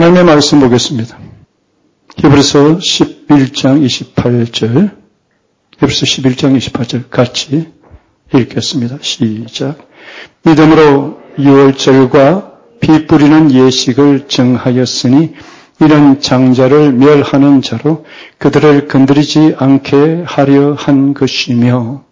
하나님의 말씀 보겠습니다. 히브리서 11장 28절, 히브리서 11장 28절 같이 읽겠습니다. 시작. 믿음으로 유월절과 피 뿌리는 예식을 정하였으니 이런 장자를 멸하는 자로 그들을 건드리지 않게 하려 한 것이며.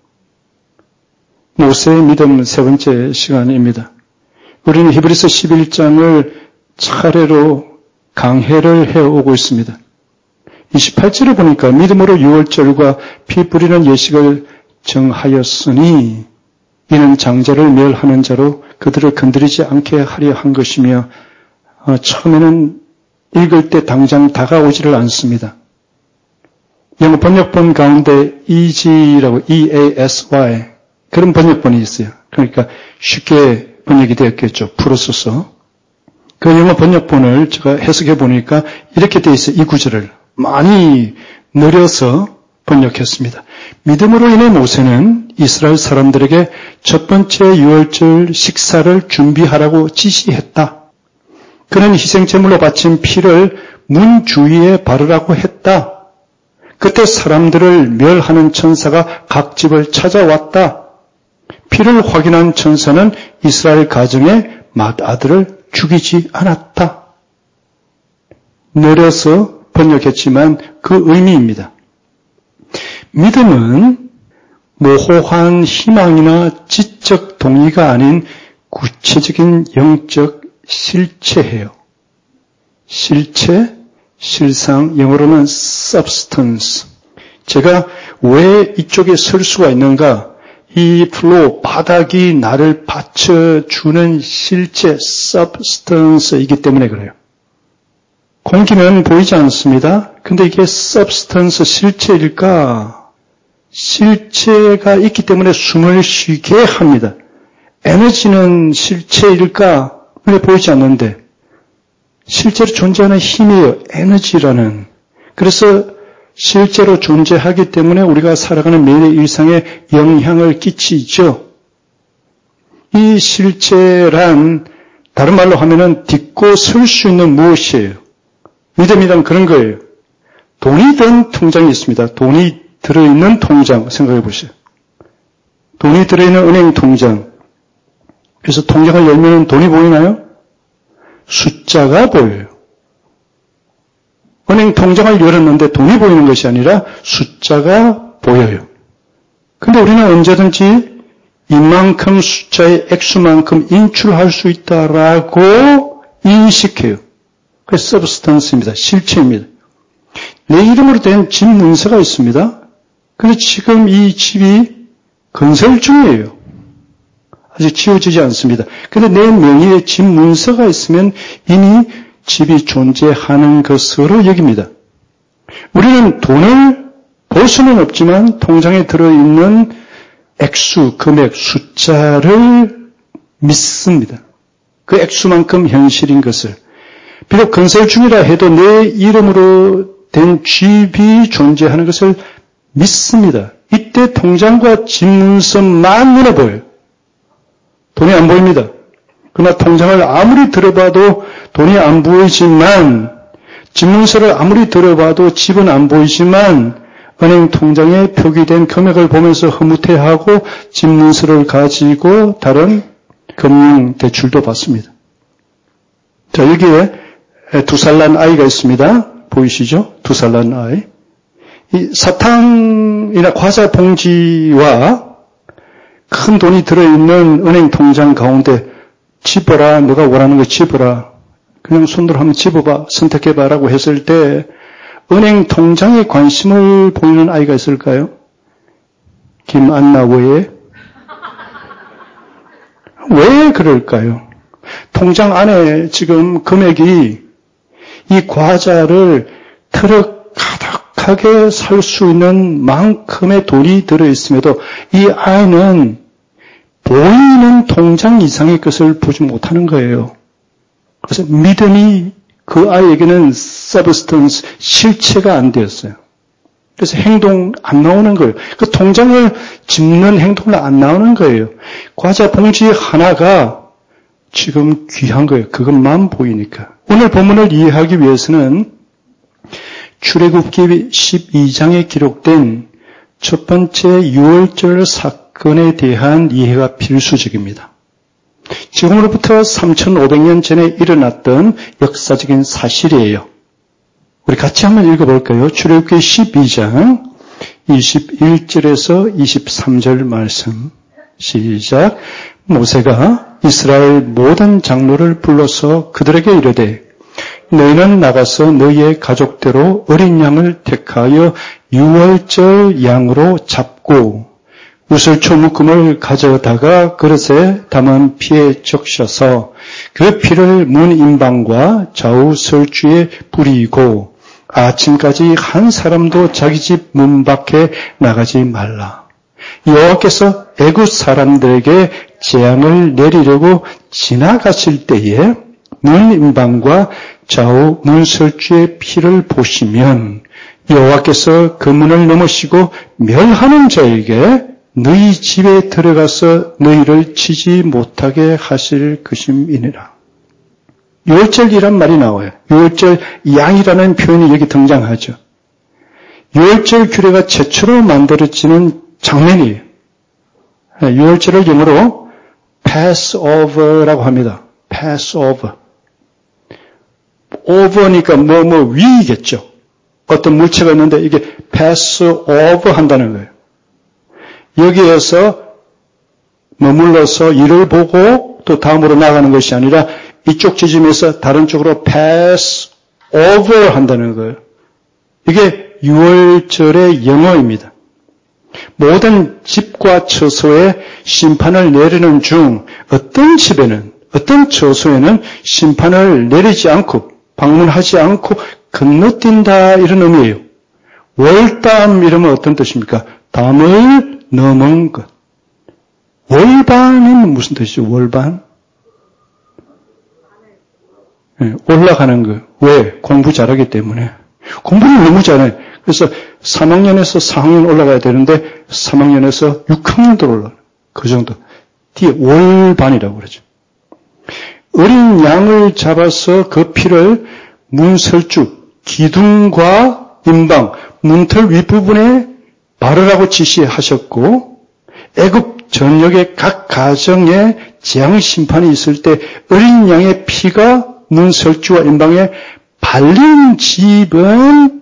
모세의 믿음 세 번째 시간입니다. 우리는 히브리서 11장을 차례로 강해를 해오고 있습니다. 28절에 보니까 믿음으로 유월절과 피 뿌리는 예식을 정하였으니 이는 장자를 멸하는 자로 그들을 건드리지 않게 하려 한 것이며, 처음에는 읽을 때 당장 다가오지를 않습니다. 영어 번역본 가운데 EG라고 EASY 그런 번역본이 있어요. 그러니까 쉽게 번역이 되었겠죠. 풀어서서. 그 영어 번역본을 제가 해석해 보니까 이렇게 되어 있어요. 이 구절을 많이 느려서 번역했습니다. 믿음으로 인해 모세는 이스라엘 사람들에게 첫 번째 유월절 식사를 준비하라고 지시했다. 그는 희생제물로 바친 피를 문 주위에 바르라고 했다. 그때 사람들을 멸하는 천사가 각 집을 찾아왔다. 피를 확인한 천사는 이스라엘 가정의 맏아들을 죽이지 않았다. 느려서 번역했지만 그 의미입니다. 믿음은 모호한 희망이나 지적 동의가 아닌 구체적인 영적 실체예요. 실체, 실상, 영어로는 substance. 제가 왜 이쪽에 설 수가 있는가? 이 플로우, 바닥이 나를 받쳐주는 실체, substance이기 때문에 그래요. 공기는 보이지 않습니다. 근데 이게 substance, 실체일까? 실체가 있기 때문에 숨을 쉬게 합니다. 에너지는 실체일까? 눈에 보이지 않는데 실제로 존재하는 힘이에요. 에너지라는. 그래서 실제로 존재하기 때문에 우리가 살아가는 매일의 일상에 영향을 끼치죠. 이 실체란 다른 말로 하면은 딛고 설 수 있는 무엇이에요? 믿음이란 그런 거예요. 돈이 든 통장이 있습니다. 돈이 들어있는 통장 생각해 보세요. 돈이 들어있는 은행 통장. 그래서 통장을 열면 돈이 보이나요? 숫자가 보여요. 은행 통장을 열었는데 돈이 보이는 것이 아니라 숫자가 보여요. 근데 우리는 언제든지 이만큼 숫자의 액수만큼 인출할 수 있다라고 인식해요. 그래서 서브스턴스입니다. 실체입니다. 내 이름으로 된 집 문서가 있습니다. 그런데 지금 이 집이 건설 중이에요. 아직 지워지지 않습니다. 그런데 내 명의의 집 문서가 있으면 이미 집이 존재하는 것으로 여깁니다. 우리는 돈을 볼 수는 없지만 통장에 들어있는 액수, 금액, 숫자를 믿습니다. 그 액수만큼 현실인 것을. 비록 건설 중이라 해도 내 이름으로 된 집이 존재하는 것을 믿습니다. 이때 통장과 집 문서만 눈에 보여요. 돈이 안 보입니다. 그러나 통장을 아무리 들어봐도 돈이 안 보이지만, 집 문서를 아무리 들어봐도 집은 안 보이지만, 은행 통장에 표기된 금액을 보면서 흐뭇해하고 집 문서를 가지고 다른 금융 대출도 받습니다. 자, 여기에 2살 난 아이가 있습니다. 보이시죠? 2살 난 아이. 이 사탕이나 과자 봉지와 큰 돈이 들어있는 은행 통장 가운데 집어라, 너가 원하는 거 집어라. 그냥 손으로 한번 집어봐, 선택해봐라고 했을 때 은행 통장에 관심을 보이는 아이가 있을까요? 김안나 외에? 왜 그럴까요? 통장 안에 지금 금액이 이 과자를 트럭 가득하게 살 수 있는 만큼의 돈이 들어있음에도 이 아이는 보이는 통장 이상의 것을 보지 못하는 거예요. 그래서 믿음이 그 아이에게는 substance, 실체가 안 되었어요. 그래서 행동 안 나오는 거예요. 그 통장을 짚는 행동을 안 나오는 거예요. 과자 봉지 하나가 지금 귀한 거예요. 그것만 보이니까. 오늘 본문을 이해하기 위해서는 출애굽기 12장에 기록된 첫 번째 유월절 사건에 대한 이해가 필수적입니다. 지금으로부터 3,500년 전에 일어났던 역사적인 사실이에요. 우리 같이 한번 읽어볼까요? 출애굽기 12장 21절에서 23절 말씀. 시작. 모세가 이스라엘 모든 장로를 불러서 그들에게 이르되 너희는 나가서 너희의 가족대로 어린 양을 택하여 유월절 양으로 잡고 우슬초 묶음을 가져다가 그릇에 담은 피에 적셔서 그 피를 문 임방과 좌우 설주에 뿌리고 아침까지 한 사람도 자기 집 문 밖에 나가지 말라. 여호와께서 애굽 사람들에게 재앙을 내리려고 지나가실 때에 문 임방과 좌우 문 설주의 피를 보시면 여호와께서 그 문을 넘으시고 멸하는 자에게 너희 집에 들어가서 너희를 치지 못하게 하실 것임이니라. 유월절이란 말이 나와요. 유월절 양이라는 표현이 여기 등장하죠. 유월절 규례가 최초로 만들어지는 장면이에요. 유월절을 영어로 Passover라고 합니다. Passover. over니까 위이겠죠. 어떤 물체가 있는데 이게 Passover 한다는 거예요. 여기에서 머물러서 일을 보고 또 다음으로 나가는 것이 아니라 이쪽 지점에서 다른 쪽으로 pass over 한다는 거예요. 이게 유월절의 영어입니다. 모든 집과 처소에 심판을 내리는 중 어떤 집에는, 어떤 처소에는 심판을 내리지 않고 방문하지 않고 건너뛴다 이런 의미예요. 월담 이러면 어떤 뜻입니까? 담을 넘은 것. 월반은 무슨 뜻이죠? 월반? 네, 올라가는 거. 왜? 공부 잘하기 때문에. 공부를 너무 잘해. 그래서 3학년에서 4학년 올라가야 되는데 3학년에서 6학년도 올라가. 그 정도. 뒤에 월반이라고 그러죠. 어린 양을 잡아서 그 피를 문설주, 기둥과 임방, 문틀 윗부분에 바르라고 지시하셨고 애굽 전역의 각 가정에 재앙 심판이 있을 때 어린 양의 피가 문설주와 임방에 발린 집은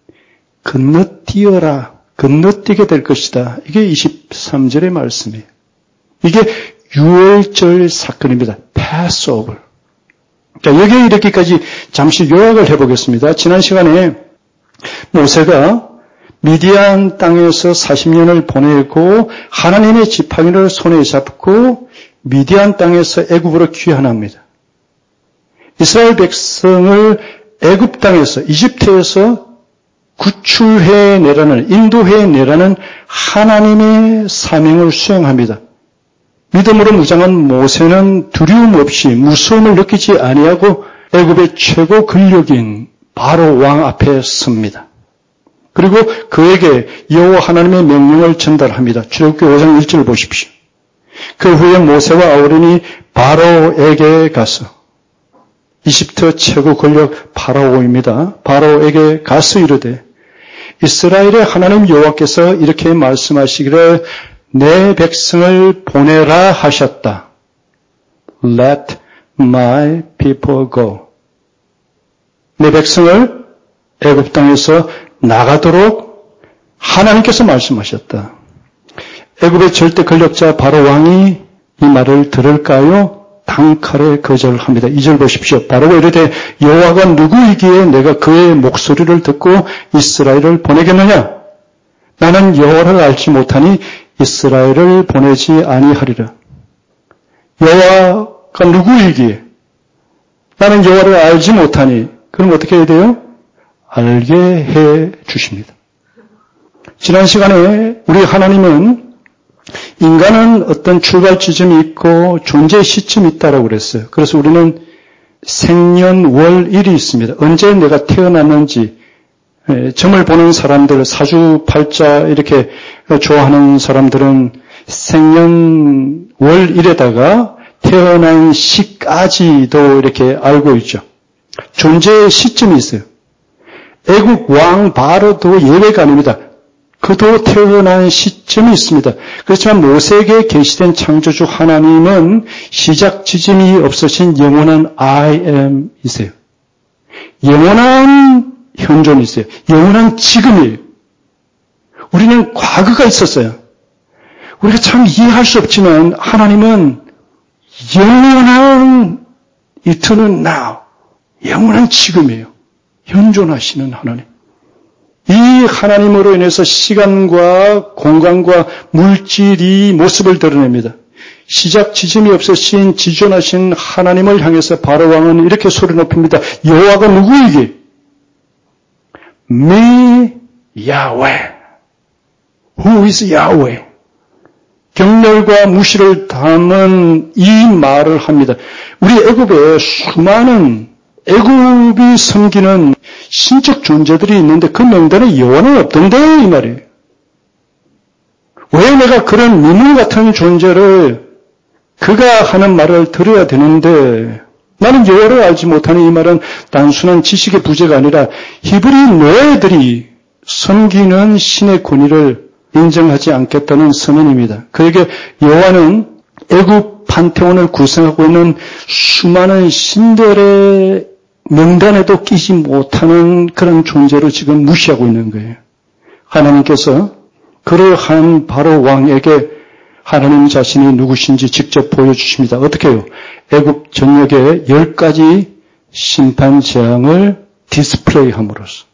건너뛰어라. 건너뛰게 될 것이다. 이게 23절의 말씀이에요. 이게 유월절 사건입니다. Passover. 자, 여기에 이르기까지 잠시 요약을 해보겠습니다. 지난 시간에 모세가 미디안 땅에서 40년을 보내고 하나님의 지팡이를 손에 잡고 미디안 땅에서 애굽으로 귀환합니다. 이스라엘 백성을 애굽 땅에서 이집트에서 구출해 내라는 인도해 내라는 하나님의 사명을 수행합니다. 믿음으로 무장한 모세는 두려움 없이 무서움을 느끼지 아니하고 애굽의 최고 권력인 바로 왕 앞에 섭니다. 그리고 그에게 여호와 하나님의 명령을 전달합니다. 출애굽기 5장 1절을 보십시오. 그 후에 모세와 아론이 바로에게 가서 이집트 최고 권력 바로입니다. 바로에게 가서 이르되 이스라엘의 하나님 여호와께서 이렇게 말씀하시기를 내 백성을 보내라 하셨다. Let my people go. 내 백성을 애굽 땅에서 나가도록 하나님께서 말씀하셨다. 애굽의 절대 권력자 바로 왕이 이 말을 들을까요? 단칼에 거절합니다. 2절 보십시오. 바로가 이르되 여호와가 누구이기에 내가 그의 목소리를 듣고 이스라엘을 보내겠느냐? 나는 여호와를 알지 못하니 이스라엘을 보내지 아니하리라. 여호와가 누구이기에 나는 여호와를 알지 못하니 그럼 어떻게 해야 돼요? 알게 해 주십니다. 지난 시간에 우리 하나님은 인간은 어떤 출발 지점이 있고 존재 시점이 있다라고 그랬어요. 그래서 우리는 생년월일이 있습니다. 언제 내가 태어났는지 점을 보는 사람들, 사주팔자 이렇게 좋아하는 사람들은 생년월일에다가 태어난 시까지도 이렇게 알고 있죠. 존재의 시점이 있어요. 애국 왕 바로도 예외가 아닙니다. 그도 태어난 시점이 있습니다. 그렇지만 모세에게 계시된 창조주 하나님은 시작 지점이 없으신 영원한 I am이세요. 영원한 현존이세요. 영원한 지금이에요. 우리는 과거가 있었어요. 우리가 참 이해할 수 없지만 하나님은 영원한 eternal now, 영원한 지금이에요. 현존하시는 하나님. 이 하나님으로 인해서 시간과 공간과 물질이 모습을 드러냅니다. 시작 지점이 없으신 지존하신 하나님을 향해서 바로 왕은 이렇게 소리 높입니다. 여호와가 누구이게? Me, Yahweh. Who is Yahweh? 경멸과 무시를 담은 이 말을 합니다. 우리 애굽에 수많은 애굽이 섬기는 신적 존재들이 있는데 그 명단에 여호와는 없던데 이 말이에요. 왜 내가 그런 미물 같은 존재를 그가 하는 말을 들어야 되는데 나는 여호와를 알지 못하는 이 말은 단순한 지식의 부재가 아니라 히브리 노예들이 섬기는 신의 권위를 인정하지 않겠다는 선언입니다. 그에게 여호와는 애굽 판테온을 구성하고 있는 수많은 신들의 명단에도 끼지 못하는 그런 존재로 지금 무시하고 있는 거예요. 하나님께서 그러한 바로 왕에게 하나님 자신이 누구신지 직접 보여주십니다. 어떻게 해요? 애굽 전역에 10가지 심판 재앙을 디스플레이함으로써.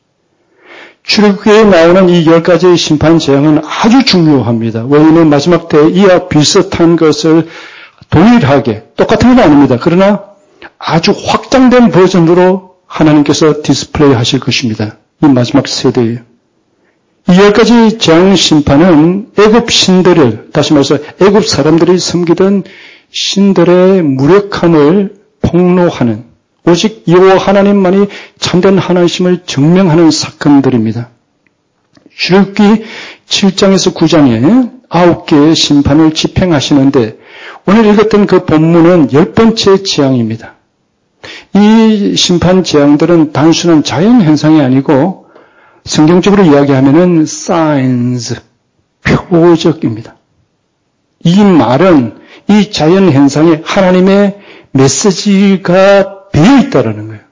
출애굽기에 나오는 이 10가지의 심판 재앙은 아주 중요합니다. 왜냐하면 마지막 때 이와 비슷한 것을 동일하게, 똑같은 건 아닙니다. 그러나 아주 확장된 버전으로 하나님께서 디스플레이 하실 것입니다. 이 마지막 세대예요. 이 10가지 재앙 심판은 애굽 신들을, 다시 말해서 애굽 사람들이 섬기던 신들의 무력함을 폭로하는, 오직 여호와 하나님만이 참된 하나님심을 증명하는 사건들입니다. 출애굽기 7장에서 9장에 9개의 심판을 집행하시는데 오늘 읽었던 그 본문은 10번째 재앙입니다. 이 심판 재앙들은 단순한 자연 현상이 아니고 성경적으로 이야기하면은 signs, 표적입니다. 이 말은 이 자연 현상에 하나님의 메시지가 배어 있다라는 거예요.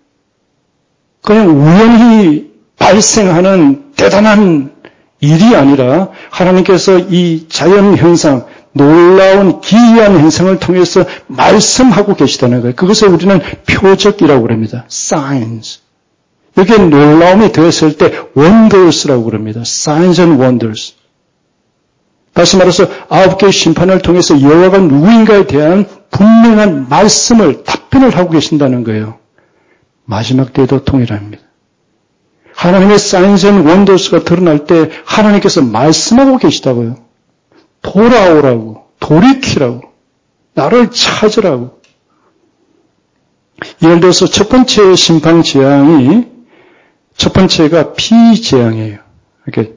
그냥 우연히 발생하는 대단한 일이 아니라 하나님께서 이 자연 현상, 놀라운 기이한 현상을 통해서 말씀하고 계시다는 거예요. 그것을 우리는 표적이라고 그럽니다. signs. 여기에 놀라움이 되었을 때 wonders라고 그럽니다. signs and wonders. 다시 말해서 9개의 심판을 통해서 여호와가 누구인가에 대한 분명한 말씀을, 답변을 하고 계신다는 거예요. 마지막 때에도 동일합니다. 하나님의 signs and wonders가 드러날 때 하나님께서 말씀하고 계시다고요. 돌아오라고, 돌이키라고, 나를 찾으라고. 예를 들어서 첫 번째 심판 재앙이, 첫 번째가 피 재앙이에요. 이렇게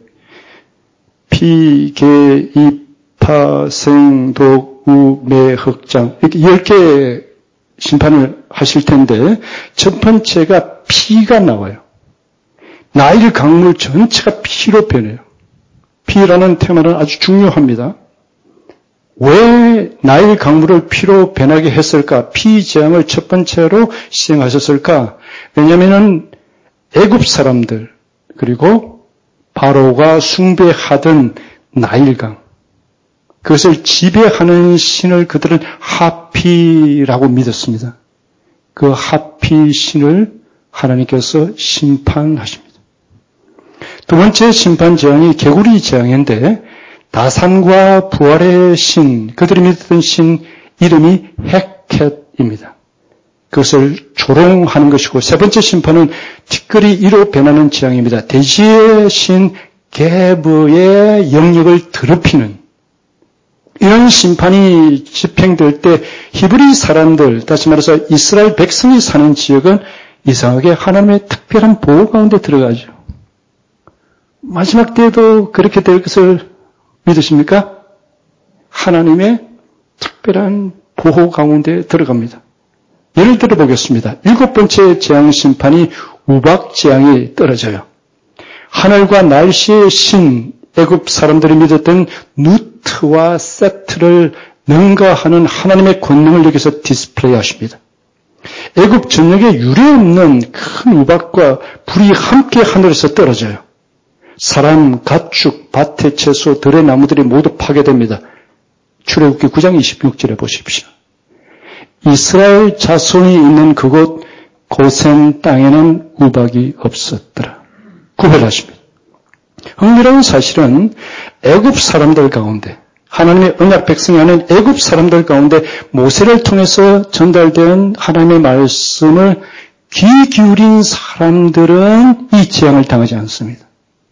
피, 개, 입, 파, 생, 독, 우, 매, 흑장 이렇게 10개의 심판을 하실 텐데 첫 번째가 피가 나와요. 나일 강물 전체가 피로 변해요. 피라는 테마는 아주 중요합니다. 왜 나일 강물을 피로 변하게 했을까? 피 재앙을 첫 번째로 시행하셨을까? 왜냐하면 애굽 사람들 그리고 바로가 숭배하던 나일강 그것을 지배하는 신을 그들은 하피라고 믿었습니다. 그 하피 신을 하나님께서 심판하십니다. 두 번째 심판 재앙이 개구리 재앙인데 다산과 부활의 신, 그들이 믿었던 신 이름이 헤켓입니다. 그것을 조롱하는 것이고 세 번째 심판은 티끌이 이로 변하는 재앙입니다. 대지의 신 게브의 영역을 더럽히는 이런 심판이 집행될 때 히브리 사람들, 다시 말해서 이스라엘 백성이 사는 지역은 이상하게 하나님의 특별한 보호 가운데 들어가죠. 마지막 때에도 그렇게 될 것을 믿으십니까? 하나님의 특별한 보호 가운데 들어갑니다. 예를 들어 보겠습니다. 7번째 재앙 심판이 우박 재앙이 떨어져요. 하늘과 날씨의 신, 애굽 사람들이 믿었던 누트와 세트를 능가하는 하나님의 권능을 여기서 디스플레이 하십니다. 애굽 전역에 유례없는 큰 우박과 불이 함께 하늘에서 떨어져요. 사람, 가축, 밭의 채소, 들의 나무들이 모두 파괴됩니다. 출애굽기 9장 26절에 보십시오. 이스라엘 자손이 있는 그곳 고센 땅에는 우박이 없었더라. 구별하십니다. 흥미로운 사실은 애굽 사람들 가운데 하나님의 언약 백성이 하는 애굽 사람들 가운데 모세를 통해서 전달된 하나님의 말씀을 귀 기울인 사람들은 이 재앙을 당하지 않습니다.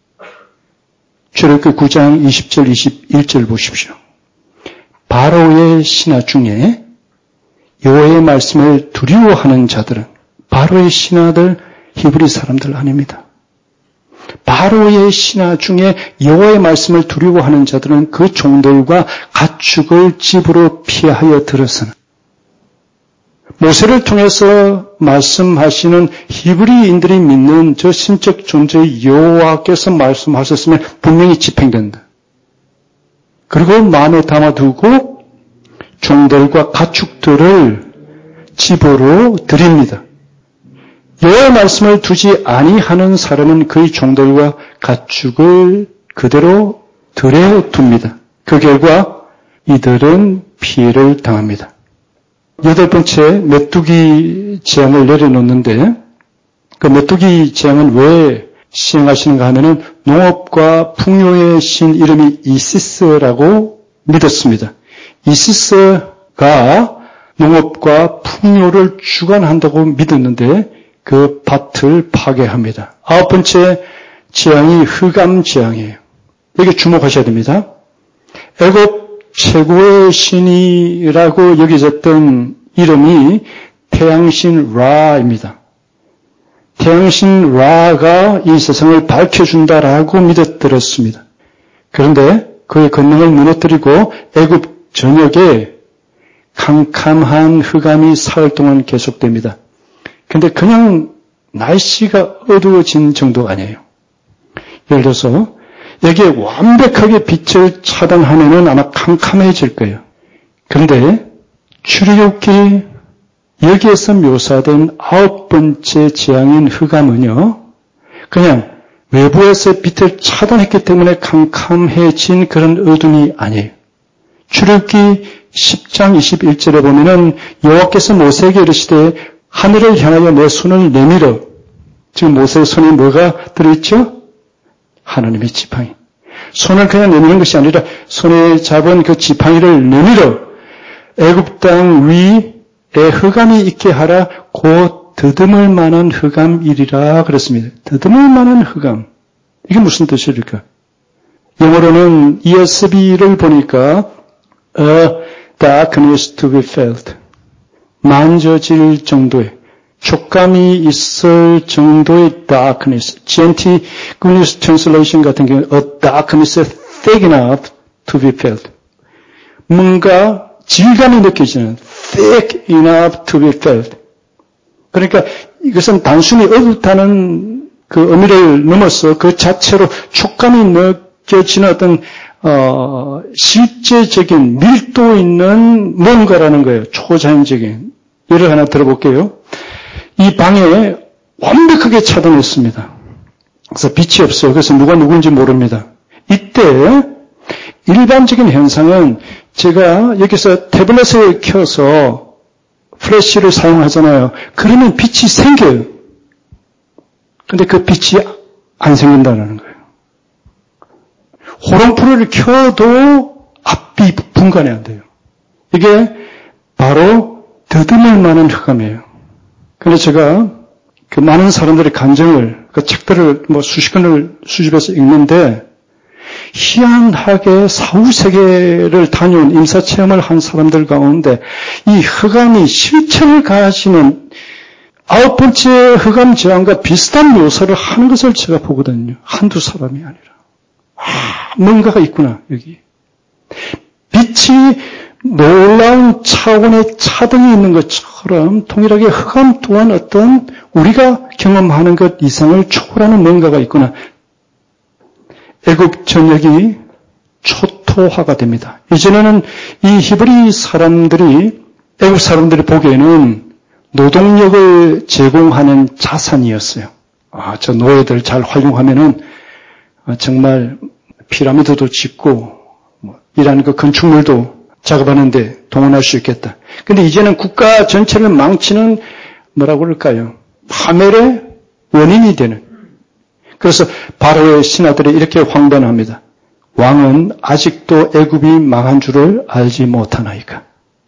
출애굽기 9장 20절 21절 보십시오. 바로의 신하 중에 여호와의 말씀을 두려워하는 자들은 바로의 신하들 히브리 사람들 아닙니다. 바로의 신하 중에 여호와의 말씀을 두려워하는 자들은 그 종들과 가축을 집으로 피하여 들어서는 모세를 통해서 말씀하시는 히브리인들이 믿는 저 신적 존재의 여호와께서 말씀하셨으면 분명히 집행된다. 그리고 마음에 담아두고 종들과 가축들을 집으로 드립니다. 여호와의 말씀을 두지 아니하는 사람은 그의 종들과 가축을 그대로 들여둡니다. 그 결과 이들은 피해를 당합니다. 8번째 메뚜기 재앙을 내려놓는데 그 메뚜기 재앙은 왜 시행하시는가 하면은 농업과 풍요의 신 이름이 이시스라고 믿었습니다. 이시스가 농업과 풍요를 주관한다고 믿었는데 그 밭을 파괴합니다. 9번째 재앙이 흑암 재앙이에요. 여기 주목하셔야 됩니다. 애굽 최고의 신이라고 여겨졌던 이름이 태양신 라입니다. 태양신 라가 이 세상을 밝혀준다라고 믿어들었습니다. 그런데 그의 권능을 무너뜨리고 애굽 전역에 캄캄한 흑암이 사흘 동안 계속됩니다. 근데 그냥 날씨가 어두워진 정도가 아니에요. 예를 들어서 여기에 완벽하게 빛을 차단하면은 아마 캄캄해질 거예요. 그런데 출애굽기 여기에서 묘사된 9번째 재앙인 흑암은요, 그냥 외부에서 빛을 차단했기 때문에 캄캄해진 그런 어둠이 아니에요. 출애굽기 10장 21절에 보면은 여호와께서 모세에게 이르시되 하늘을 향하여 내 손을 내밀어. 지금 모세의 손에 뭐가 들어있죠? 하나님의 지팡이. 손을 그냥 내미는 것이 아니라 손에 잡은 그 지팡이를 내밀어 애굽 땅 위에 흑암이 있게 하라. 곧 더듬을 만한 흑암이리라 그랬습니다. 더듬을 만한 흑암. 이게 무슨 뜻일까? 영어로는 ESV를 보니까 darkness to be felt. 만져질 정도의, 촉감이 있을 정도의 darkness. GNT Goodness Translation 같은 경우는 a darkness thick enough to be felt. 뭔가 질감이 느껴지는 thick enough to be felt. 그러니까 이것은 단순히 어둡다는 그 의미를 넘어서 그 자체로 촉감이 느껴지는 어떤 실제적인 밀도 있는 뭔가라는 거예요. 초자연적인. 예를 하나 들어볼게요. 이 방에 완벽하게 차단했습니다. 그래서 빛이 없어요. 그래서 누가 누구인지 모릅니다. 이때 일반적인 현상은 제가 여기서 태블릿을 켜서 플래시를 사용하잖아요. 그러면 빛이 생겨요. 근데 그 빛이 안 생긴다는 거예요. 호롱불을 켜도 앞이 분간이 안 돼요. 이게 바로 더듬을 만한 흑암이에요. 그래서 제가 그 많은 사람들의 감정을, 그 책들을 수십 권을 수집해서 읽는데 희한하게 사후세계를 다녀온 임사체험을 한 사람들 가운데 이 흑암이 실체를 가지는 9번째 흑암 재앙과 비슷한 묘사를 하는 것을 제가 보거든요. 한두 사람이 아니라. 뭔가가 있구나, 여기. 빛이 놀라운 차원의 차등이 있는 것처럼 동일하게 흑암 또한 어떤 우리가 경험하는 것 이상을 초월하는 뭔가가 있구나. 애굽 전역이 초토화가 됩니다. 이전에는 이 히브리 사람들이 애굽 사람들이 보기에는 노동력을 제공하는 자산이었어요. 저 노예들 잘 활용하면은 정말 피라미드도 짓고 이라는 그 건축물도 작업하는데 동원할 수 있겠다. 근데 이제는 국가 전체를 망치는 뭐라고 그럴까요? 파멸의 원인이 되는. 그래서 바로의 신하들이 이렇게 황변합니다. 왕은 아직도 애굽이 망한 줄을 알지 못하나이까.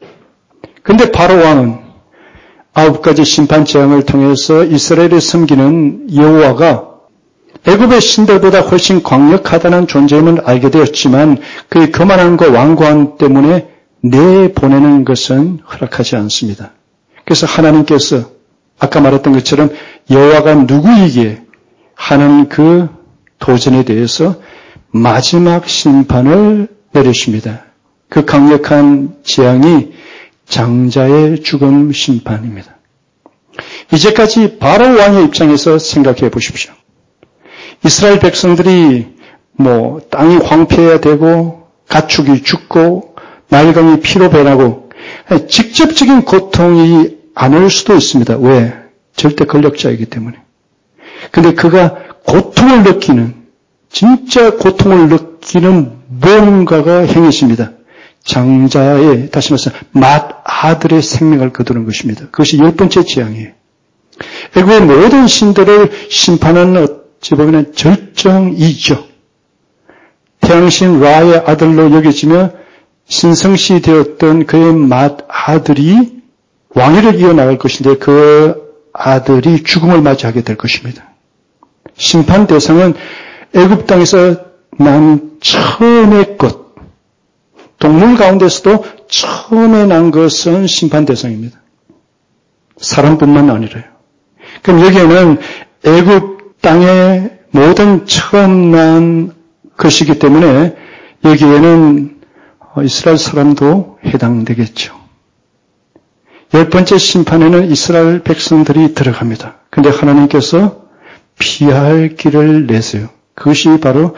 근데 바로 왕은 9가지 심판 재앙을 통해서 이스라엘을 섬기는 여호와가 애굽의 신들보다 훨씬 강력하다는 존재임을 알게 되었지만 그의 교만함과 완고함 때문에 내보내는 것은 허락하지 않습니다. 그래서 하나님께서 아까 말했던 것처럼 여호와가 누구이기에 하는 그 도전에 대해서 마지막 심판을 내리십니다. 그 강력한 재앙이 장자의 죽음 심판입니다. 이제까지 바로 왕의 입장에서 생각해 보십시오. 이스라엘 백성들이 땅이 황폐해야 되고 가축이 죽고 나일강이 피로 변하고 직접적인 고통이 안 올 수도 있습니다. 왜? 절대 권력자이기 때문에. 근데 그가 고통을 느끼는 진짜 고통을 느끼는 무언가가 행해집니다. 장자의 다시 말해서 맏아들의 생명을 거두는 것입니다. 그것이 10번째 재앙이에요. 애굽의 모든 신들을 심판하는 어찌 보면 절정이죠. 태양신 라의 아들로 여겨지며 신성시 되었던 그의 맏아들이 왕위를 이어나갈 것인데 그 아들이 죽음을 맞이하게 될 것입니다. 심판 대상은 애굽 땅에서 난 처음의 것, 동물 가운데서도 처음에 난 것은 심판 대상입니다. 사람뿐만 아니라요. 그럼 여기에는 애굽 땅의 모든 처음 난 것이기 때문에 여기에는 이스라엘 사람도 해당되겠죠. 10번째 심판에는 이스라엘 백성들이 들어갑니다. 그런데 하나님께서 피할 길을 내세요. 그것이 바로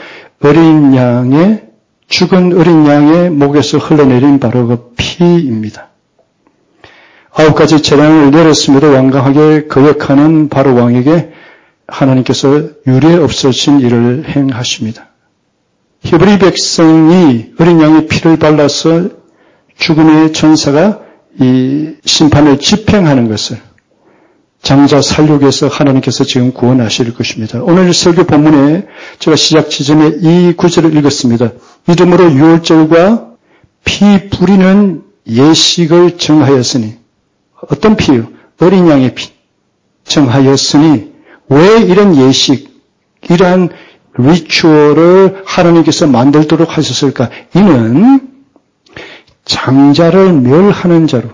죽은 어린 양의 목에서 흘러내린 바로 그 피입니다. 9가지 재앙을 내렸음에도 완강하게 거역하는 바로 왕에게 하나님께서 유례 없으신 일을 행하십니다. 히브리 백성이 어린 양의 피를 발라서 죽음의 천사가 이 심판을 집행하는 것을 장자 살육에서 하나님께서 지금 구원하실 것입니다. 오늘 설교 본문에 제가 시작 지점에 이 구절을 읽었습니다. 이름으로 유월절과 피 뿌리는 예식을 정하였으니 어떤 피요? 어린 양의 피 정하였으니 왜 이런 예식, 이러한 리추얼을 하나님께서 만들도록 하셨을까? 이는 장자를 멸하는 자로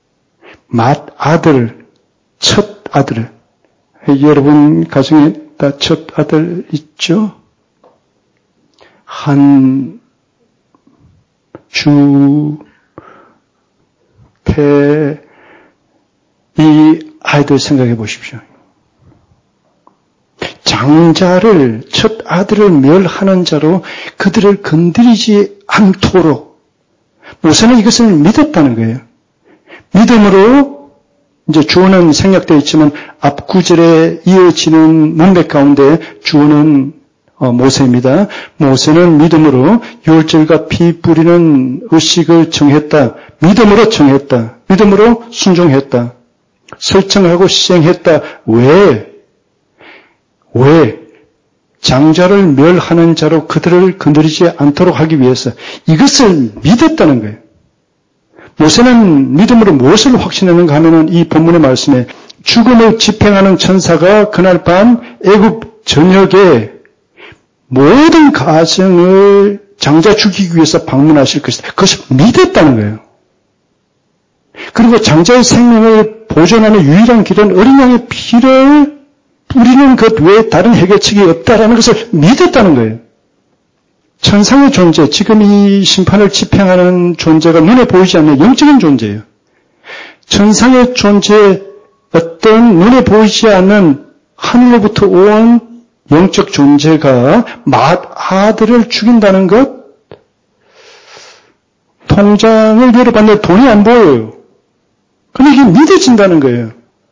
맏아들, 첫 아들, 여러분 가정에 다 첫 아들 있죠? 한, 주, 태, 이 아이들 생각해 보십시오. 장자를, 첫 아들을 멸하는 자로 그들을 건드리지 않도록 모세는 이것을 믿었다는 거예요. 믿음으로 이제 주어는 생략되어 있지만 앞 구절에 이어지는 문맥 가운데 주어는 모세입니다. 모세는 믿음으로 유월절과 피 뿌리는 의식을 정했다. 믿음으로 정했다. 믿음으로 순종했다. 설정하고 시행했다. 왜? 장자를 멸하는 자로 그들을 건드리지 않도록 하기 위해서 이것을 믿었다는 거예요. 모세는 믿음으로 무엇을 확신하는가 하면은 이 본문의 말씀에 죽음을 집행하는 천사가 그날 밤 애굽 전역에 모든 가정을 장자 죽이기 위해서 방문하실 것이다. 그것을 믿었다는 거예요. 그리고 장자의 생명을 보존하는 유일한 길은 어린 양의 피를 뿌리는 것 외에 다른 해결책이 없다라는 것을 믿었다는 거예요. 천상의 존재, 지금 이 심판을 집행하는 존재가 눈에 보이지 않는 영적인 존재예요. 천상의 존재, 어떤 눈에 보이지 않는 하늘로부터 온 영적 존재가 맏아들을 죽인다는 것, 통장을 열어봤는데 돈이 안 보여요. 근데 이게 믿어진다는 거예요.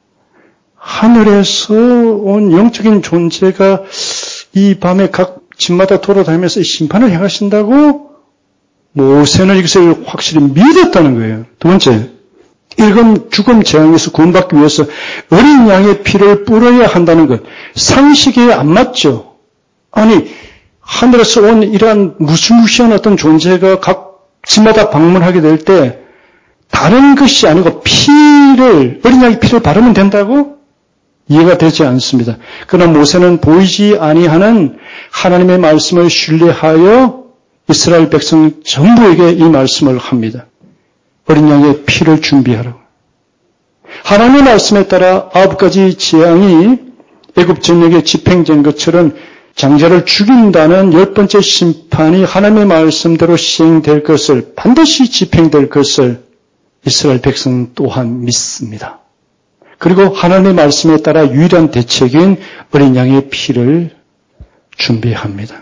하늘에서 온 영적인 존재가 이 밤에 각 집마다 돌아다니면서 심판을 행하신다고 모세는 이것을 확실히 믿었다는 거예요. 두 번째, 이건 죽음 재앙에서 구원받기 위해서 어린 양의 피를 뿌려야 한다는 것. 상식에 안 맞죠. 아니, 하늘에서 온 이러한 무시무시한 어떤 존재가 각 집마다 방문하게 될 때 다른 것이 아니고 어린 양의 피를 바르면 된다고? 이해가 되지 않습니다. 그러나 모세는 보이지 아니하는 하나님의 말씀을 신뢰하여 이스라엘 백성 전부에게 이 말씀을 합니다. 어린 양의 피를 준비하라고. 하나님의 말씀에 따라 9가지 재앙이 애굽 전역에 집행된 것처럼 장자를 죽인다는 10번째 심판이 하나님의 말씀대로 시행될 것을, 반드시 집행될 것을 이스라엘 백성 또한 믿습니다. 그리고 하나님의 말씀에 따라 유일한 대책인 어린 양의 피를 준비합니다.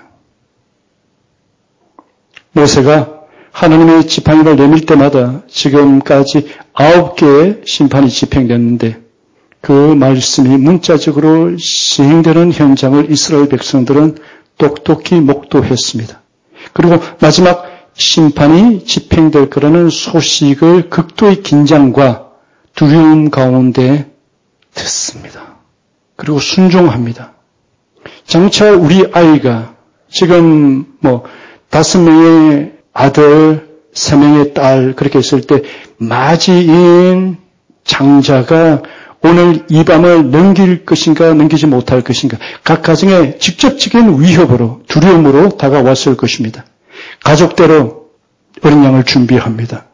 모세가 하나님의 지팡이를 내밀 때마다 지금까지 9개의 심판이 집행됐는데 그 말씀이 문자적으로 시행되는 현장을 이스라엘 백성들은 똑똑히 목도했습니다. 그리고 마지막 심판이 집행될 거라는 소식을 극도의 긴장과 두려움 가운데 듣습니다. 그리고 순종합니다. 장차 우리 아이가 지금 5명의 아들, 3명의 딸 그렇게 했을 때 맞이인 장자가 오늘 이 밤을 넘길 것인가 넘기지 못할 것인가 각 가정에 직접적인 위협으로 두려움으로 다가왔을 것입니다. 가족대로 어린 양을 준비합니다.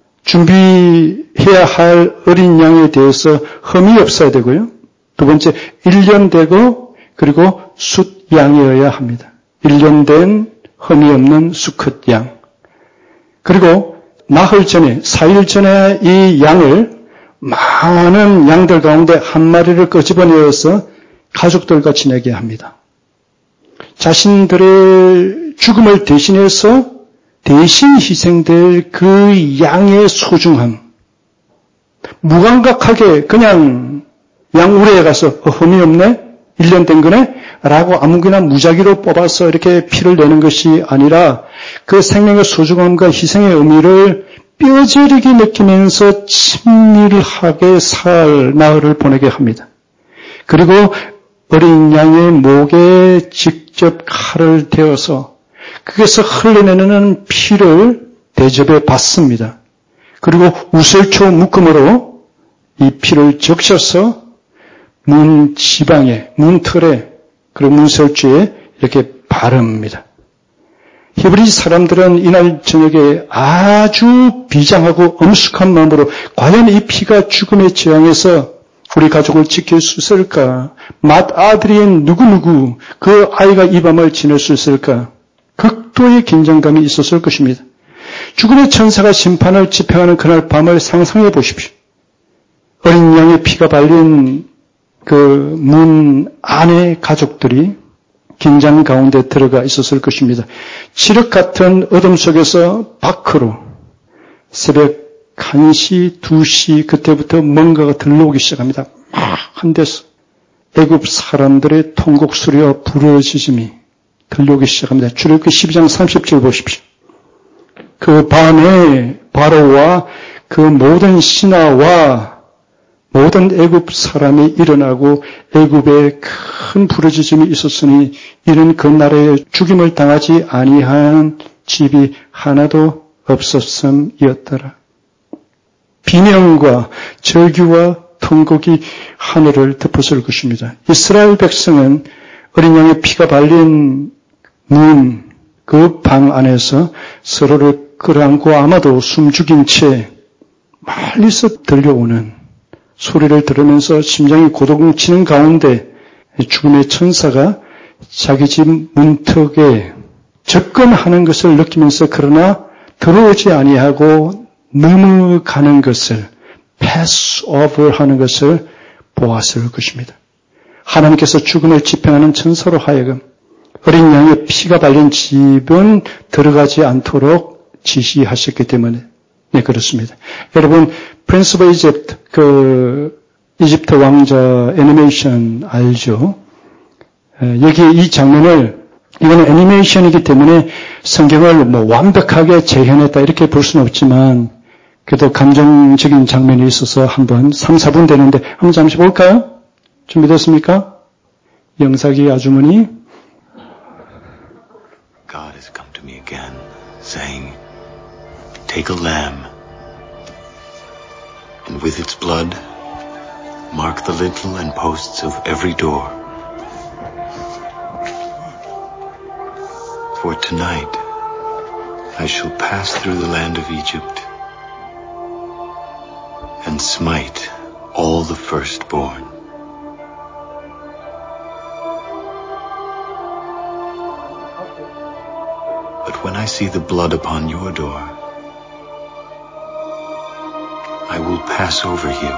준비해야 할 어린 양에 대해서 흠이 없어야 되고요. 두 번째, 1년 되고 그리고 숫양이어야 합니다. 1년 된 흠이 없는 수컷 양. 그리고 나흘 전에, 4일 전에 이 양을 많은 양들 가운데 한 마리를 끄집어내어서 가족들과 지내게 합니다. 자신들의 죽음을 대신해서 대신 희생될 그 양의 소중함. 무감각하게 그냥 양 우레에 가서 흠이 없네? 1년 된 거네? 라고 아무거나 무작위로 뽑아서 이렇게 피를 내는 것이 아니라 그 생명의 소중함과 희생의 의미를 뼈저리게 느끼면서 친밀하게 살 나흘을 보내게 합니다. 그리고 어린 양의 목에 직접 칼을 대어서 거기서 흘러내는 피를 대접해 받습니다. 그리고 우설초 묶음으로 이 피를 적셔서 문 지방에, 문틀에, 그리고 문설주에 이렇게 바릅니다. 히브리 사람들은 이날 저녁에 아주 비장하고 엄숙한 마음으로 과연 이 피가 죽음의 재앙에서 우리 가족을 지킬 수 있을까? 맏아들인 누구누구 그 아이가 이 밤을 지낼 수 있을까? 극도의 긴장감이 있었을 것입니다. 죽음의 천사가 심판을 집행하는 그날 밤을 상상해 보십시오. 어린 양의 피가 발린 그 문 안에 가족들이 긴장 가운데 들어가 있었을 것입니다. 칠흑 같은 어둠 속에서 밖으로 새벽 1시, 2시 그때부터 뭔가가 들려오기 시작합니다. 막 한 데서 애굽 사람들의 통곡 소리와 부르짖음이 들려오기 시작합니다. 출애굽기 12장 30절 보십시오. 그 밤에 바로와 그 모든 신하와 모든 애굽 사람이 일어나고 애굽에 큰 부르짖음이 있었으니 이는 그 나라에 죽임을 당하지 아니한 집이 하나도 없었음이었더라. 비명과 절규와 통곡이 하늘을 덮었을 것입니다. 이스라엘 백성은 어린 양의 피가 발린 문, 그 방 안에서 서로를 끌어안고 아마도 숨죽인 채 멀리서 들려오는 소리를 들으면서 심장이 고동 치는 가운데 죽음의 천사가 자기 집 문턱에 접근하는 것을 느끼면서 그러나 들어오지 아니하고 넘어가는 것을 pass over 하는 것을 보았을 것입니다. 하나님께서 죽음을 집행하는 천사로 하여금 어린 양의 피가 발린 집은 들어가지 않도록 지시하셨기 때문에 네, 그렇습니다. 여러분, 프린스 오브 이집트, 이집트 왕자 애니메이션 알죠? 여기 이 장면을, 이거는 애니메이션이기 때문에 성경을 완벽하게 재현했다 이렇게 볼 수는 없지만, 그래도 감정적인 장면이 있어서 한번 3, 4분 되는데, 한번 잠시 볼까요? 준비됐습니까? 영사기 아주머니. God has come to me again, saying, Take a lamb, and with its blood, mark the lintel and posts of every door. For tonight, I shall pass through the land of Egypt, and smite all the firstborn. But when I see the blood upon your door, I will pass over you,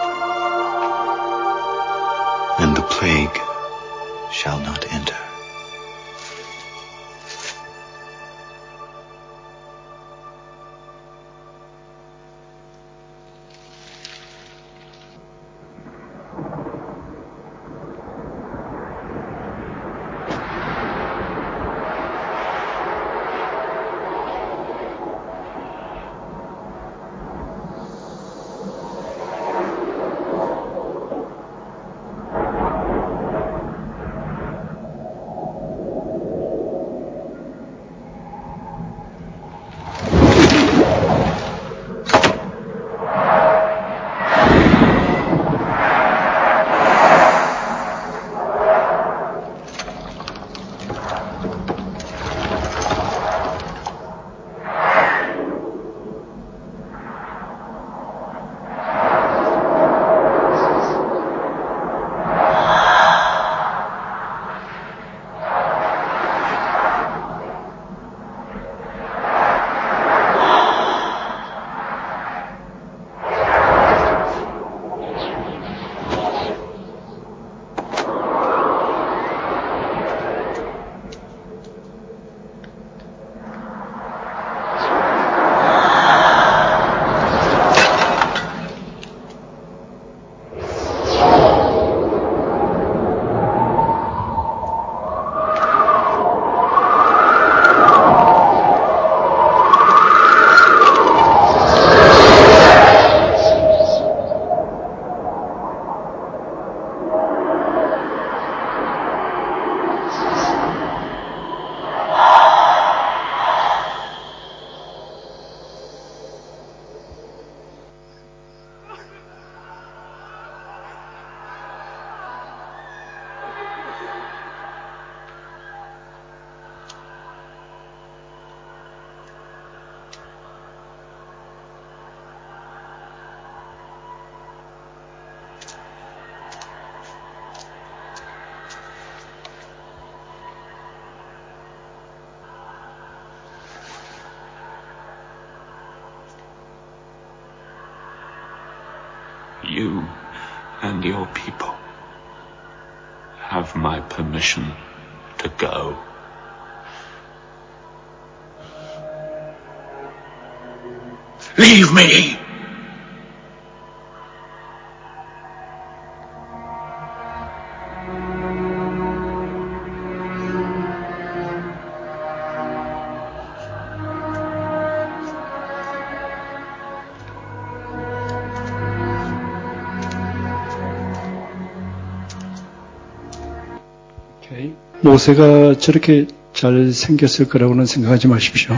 and the plague shall not enter. You and your people have my permission to go. Leave me! 모세가 저렇게 잘 생겼을 거라고는 생각하지 마십시오.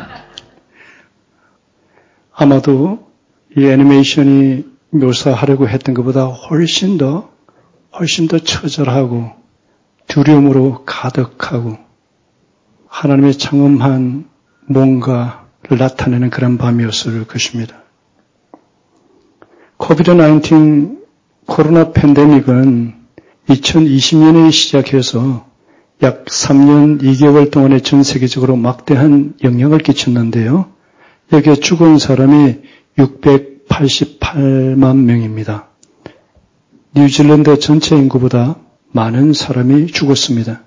아마도 이 애니메이션이 묘사하려고 했던 것보다 훨씬 더 처절하고 두려움으로 가득하고 하나님의 장엄한 뭔가를 나타내는 그런 밤이었을 것입니다. 코비드-19 코로나 팬데믹은 2020년에 시작해서 약 3년 2개월 동안에 전 세계적으로 막대한 영향을 끼쳤는데요. 여기에 죽은 사람이 688만 명입니다. 뉴질랜드 전체 인구보다 많은 사람이 죽었습니다.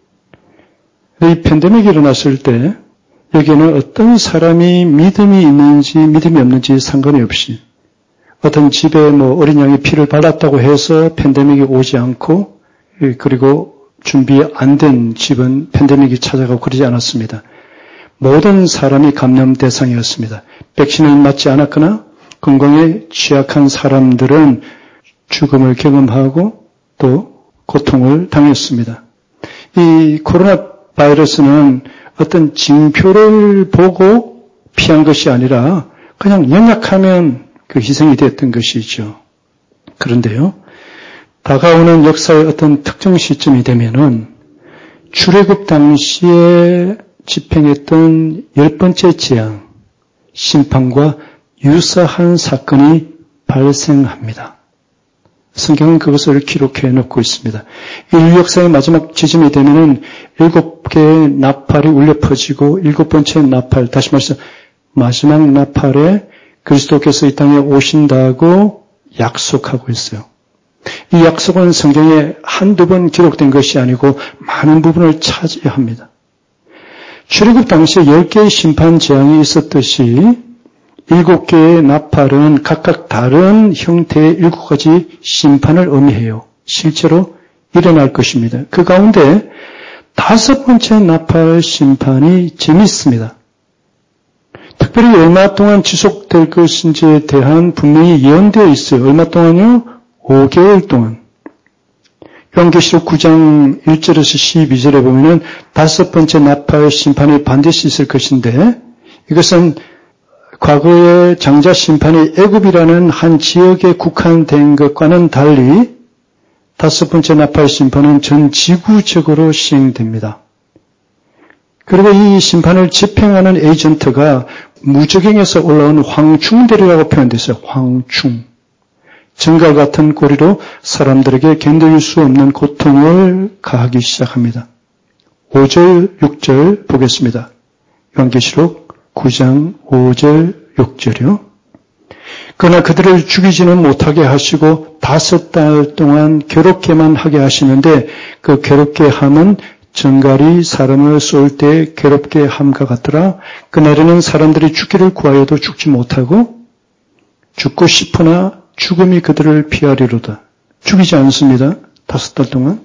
이 팬데믹이 일어났을 때 여기에는 어떤 사람이 믿음이 있는지 믿음이 없는지 상관이 없이 어떤 집에 어린 양이 피를 발랐다고 해서 팬데믹이 오지 않고 그리고 준비 안 된 집은 팬데믹이 찾아가고 그러지 않았습니다. 모든 사람이 감염 대상이었습니다. 백신을 맞지 않았거나 건강에 취약한 사람들은 죽음을 경험하고 또 고통을 당했습니다. 이 코로나 바이러스는 어떤 징표를 보고 피한 것이 아니라 그냥 연약하면 그 희생이 됐던 것이죠. 그런데요, 다가오는 역사의 어떤 특정 시점이 되면은 출애굽 당시에 집행했던 10번째 재앙, 심판과 유사한 사건이 발생합니다. 성경은 그것을 기록해 놓고 있습니다. 인류 역사의 마지막 지점이 되면은 7개의 나팔이 울려 퍼지고 7번째 나팔, 다시 말해서 마지막 나팔에 그리스도께서 이 땅에 오신다고 약속하고 있어요. 이 약속은 성경에 한두 번 기록된 것이 아니고 많은 부분을 차지합니다. 출애굽 당시에 10개의 심판 재앙이 있었듯이 7개의 나팔은 각각 다른 형태의 7가지 심판을 의미해요. 실제로 일어날 것입니다. 그 가운데 5번째 나팔 심판이 재미있습니다. 특별히 얼마 동안 지속될 것인지에 대한 분명히 예언되어 있어요. 얼마 동안요? 5개월 동안. 요한계시록 9장 1절에서 12절에 보면은 5번째 나팔 심판이 반드시 있을 것인데 이것은 과거의 장자 심판이 애굽이라는 한 지역에 국한된 것과는 달리 5번째 나팔 심판은 전 지구적으로 시행됩니다. 그리고 이 심판을 집행하는 에이전트가 무적행에서 올라온 황충들이라고 표현됐어요. 황충. 정갈 같은 꼬리로 사람들에게 견딜 수 없는 고통을 가하기 시작합니다. 5절, 6절 보겠습니다. 요한계시록 9장 5절, 6절이요. 그러나 그들을 죽이지는 못하게 하시고 5달 동안 괴롭게만 하게 하시는데 그 괴롭게 함은 정갈이 사람을 쏠 때 괴롭게 함과 같더라. 그날에는 사람들이 죽기를 구하여도 죽지 못하고 죽고 싶으나 죽음이 그들을 피하리로다. 죽이지 않습니다. 5달 동안.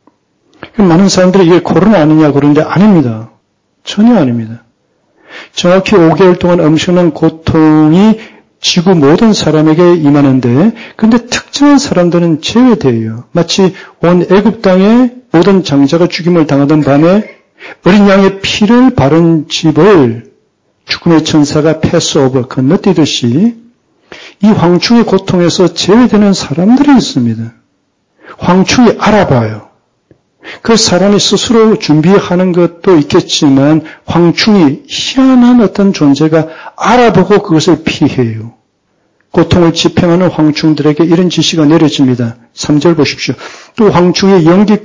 많은 사람들이 이게 코로나 아니냐 그러는데 아닙니다. 전혀 아닙니다. 정확히 5개월 동안 엄청난 고통이 지구 모든 사람에게 임하는데 근데 특정한 사람들은 제외돼요. 마치 온 애굽 땅에 모든 장자가 죽임을 당하던 밤에 어린 양의 피를 바른 집을 죽음의 천사가 패스오버 건너뛰듯이 이 황충의 고통에서 제외되는 사람들이 있습니다. 황충이 알아봐요. 그 사람이 스스로 준비하는 것도 있겠지만 황충이 희한한 어떤 존재가 알아보고 그것을 피해요. 고통을 집행하는 황충들에게 이런 지시가 내려집니다. 3절 보십시오. 또 황충이 연기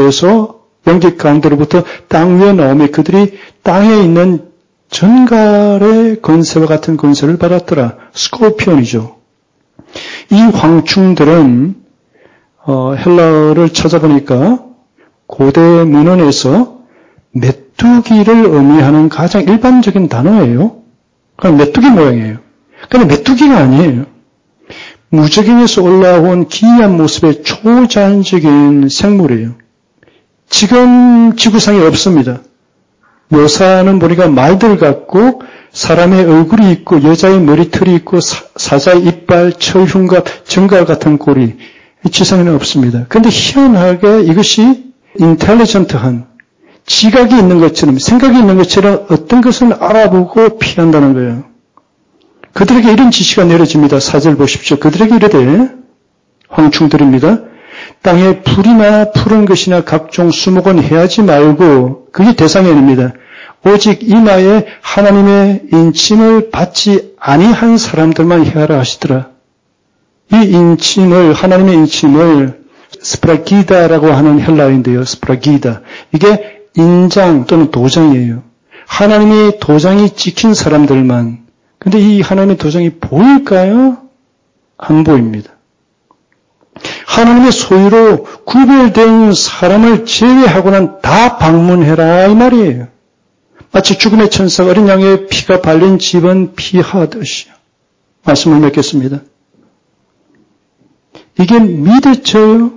가운데로부터 땅 위에 나오며 그들이 땅에 있는 전갈의 권세와 같은 권세를 받았더라. 스콜피온이죠. 이 황충들은 헬라어를 찾아보니까 고대 문헌에서 메뚜기를 의미하는 가장 일반적인 단어예요. 그럼 메뚜기 모양이에요. 그런데 메뚜기가 아니에요. 무적행에서 올라온 기이한 모습의 초자연적인 생물이에요. 지금 지구상에 없습니다. 묘사는 보니까 말들 같고 사람의 얼굴이 있고 여자의 머리털이 있고 사자의 이빨, 철흉과 정갈 같은 고리 지상에는 없습니다. 그런데 희한하게 이것이 인텔리전트한 지각이 있는 것처럼 생각이 있는 것처럼 어떤 것을 알아보고 피한다는 거예요. 그들에게 이런 지시가 내려집니다. 4절 보십시오. 그들에게 이르되 황충들입니다. 땅에 풀이나 푸른 것이나 각종 수목은 해하지 말고 그게 대상이 아닙니다. 오직 이마에 하나님의 인침을 받지 아니한 사람들만 해하라 하시더라. 이 인침을 하나님의 인침을 스프라기다라고 하는 헬라어인데요. 스프라기다. 이게 인장 또는 도장이에요. 하나님이 도장이 찍힌 사람들만. 근데 이 하나님의 도장이 보일까요? 안 보입니다. 하나님의 소유로 구별된 사람을 제외하고는 다 방문해라 이 말이에요. 마치 죽음의 천사가 어린 양의 피가 발린 집은 피하듯이요. 말씀을 맺겠습니다. 이게 믿어져요?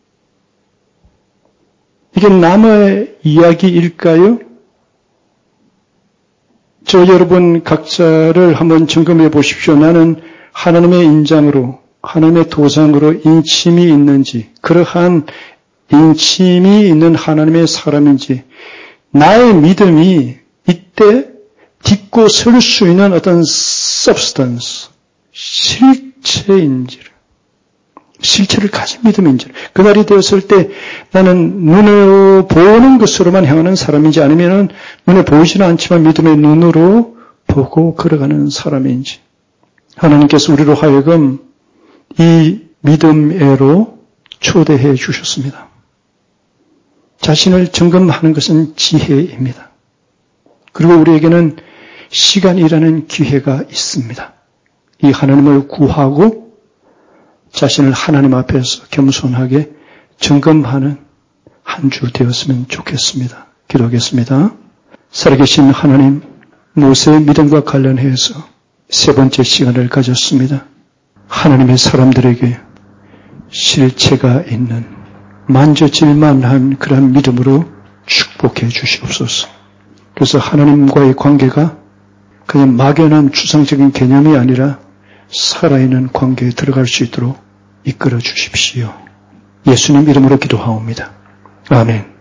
이게 남의 이야기일까요? 저 여러분 각자를 한번 점검해 보십시오. 나는 하나님의 인장으로, 하나님의 도장으로 인침이 있는지, 그러한 인침이 있는 하나님의 사람인지, 나의 믿음이 이때 딛고 설 수 있는 어떤 substance, 실체를 가진 믿음인지, 그날이 되었을 때 나는 눈으로 보는 것으로만 행하는 사람인지 아니면 눈에 보이지는 않지만 믿음의 눈으로 보고 걸어가는 사람인지, 하나님께서 우리로 하여금 이 믿음으로 초대해 주셨습니다. 자신을 점검하는 것은 지혜입니다. 그리고 우리에게는 시간이라는 기회가 있습니다. 이 하나님을 구하고 자신을 하나님 앞에서 겸손하게 점검하는 한 주 되었으면 좋겠습니다. 기도하겠습니다. 살아계신 하나님, 모세의 믿음과 관련해서 세 번째 시간을 가졌습니다. 하나님의 사람들에게 실체가 있는 만져질만한 그런 믿음으로 축복해 주시옵소서. 그래서 하나님과의 관계가 그냥 막연한 추상적인 개념이 아니라 살아있는 관계에 들어갈 수 있도록 이끌어 주십시오. 예수님 이름으로 기도하옵니다. 아멘.